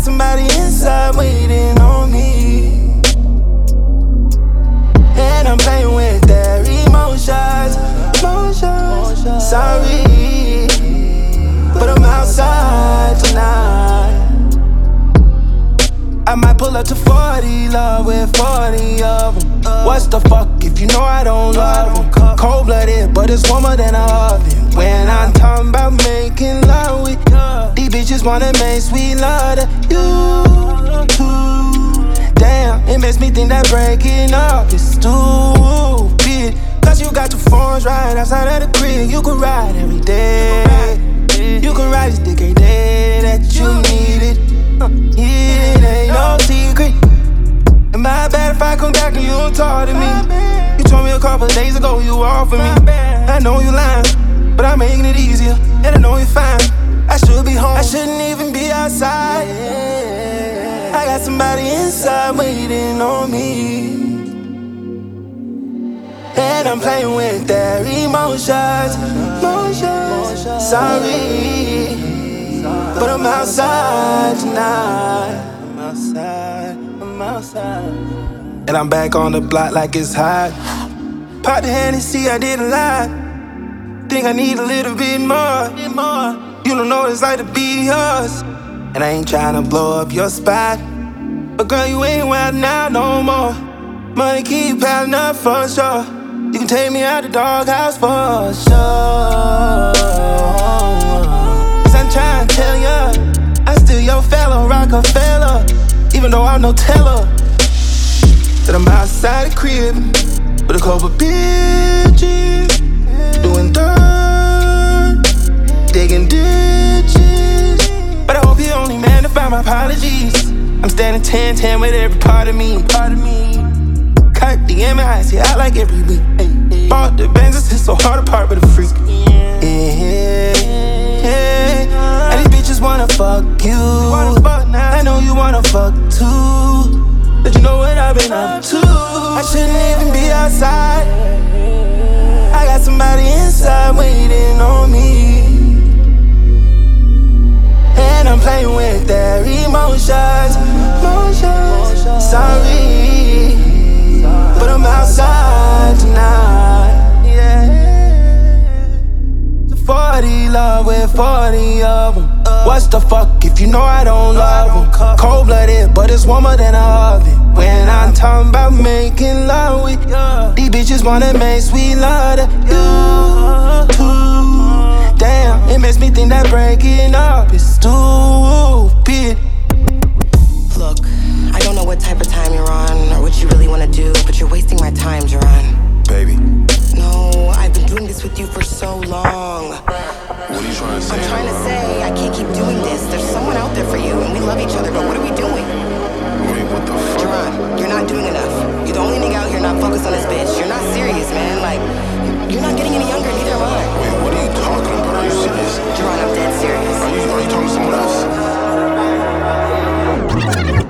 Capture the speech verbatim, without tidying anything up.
somebody inside waiting on me, and I'm playing with their emotions. Emotions. Sorry, but I'm outside tonight. I might pull up to forty, love with forty of them. What's the fuck if you know I don't love them? Cold-blooded, but it's warmer than a oven. When I'm talking about making love with these bitches wanna make sweet love to you too. Damn, it makes me think that breaking up is stupid. Cause you got two phones right outside of the crib. You can ride every day. You can ride this dick every day that you need it. Yeah, it ain't no secret. Am I bad if I come back and you don't talk to me? You told me a couple days ago you were off for me. I know you lying, but I'm making it easier. And I know you're fine. I should be home, I shouldn't even be outside. I got somebody inside waiting on me, and I'm playing with their emotions. Emotions. Sorry, but I'm outside tonight. I'm outside, I'm outside. And I'm back on the block like it's hot. Pop the Hennessy, I did a lot. Think I need a little bit more. You don't know what it's like to be yours. And I ain't tryna blow up your spot, but girl, you ain't wild now no more. Money keep piling up for sure. You can take me out the doghouse for sure. Cause I'm tryna tell ya, I still your fellow Rockefeller. Even though I'm no teller, that I'm outside the crib with a couple bitches, doing dirt, digging ditches. But I hope you only magnify my apologies. I'm standing ten ten with every part of me, part of me. Cut the M I C out like every week. Bought the Benzes, it's so hard to part with a freak. Yeah, yeah. And these bitches wanna fuck you. I know you wanna fuck too, but you know what I've been up to. I shouldn't even be outside. I got somebody inside waiting on me, and I'm playing with their emotions. Emotions. Sorry, but I'm outside tonight. Yeah. forty, love with forty of them. What's the fuck if you know I don't love them? Cold-blooded, but it's warmer than a oven. When I'm talking about making love with these bitches wanna make sweet love to you too. Damn, it makes me think that breaking up is stupid. Look, I don't know what type of time you're on or what you really wanna do, but you're wasting my time, Jerron. Baby. No, I've been doing this with you for so long. What are you trying to say? I'm trying to say I can't keep doing this. There's someone out there for you, and we love each other, but what are we doing?